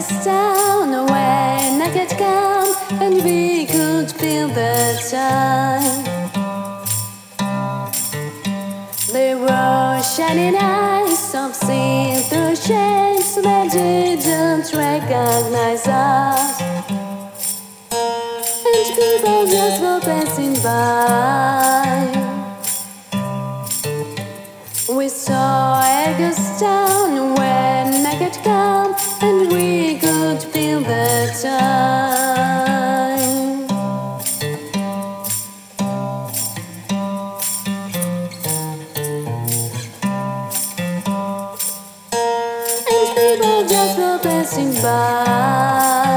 down when I could come and we could feel the time. They were shining eyes of see-through shapes that didn't recognize us, and people just were passing by. We saw a ghost town when I could come and we could feel the time. And people just were passing by.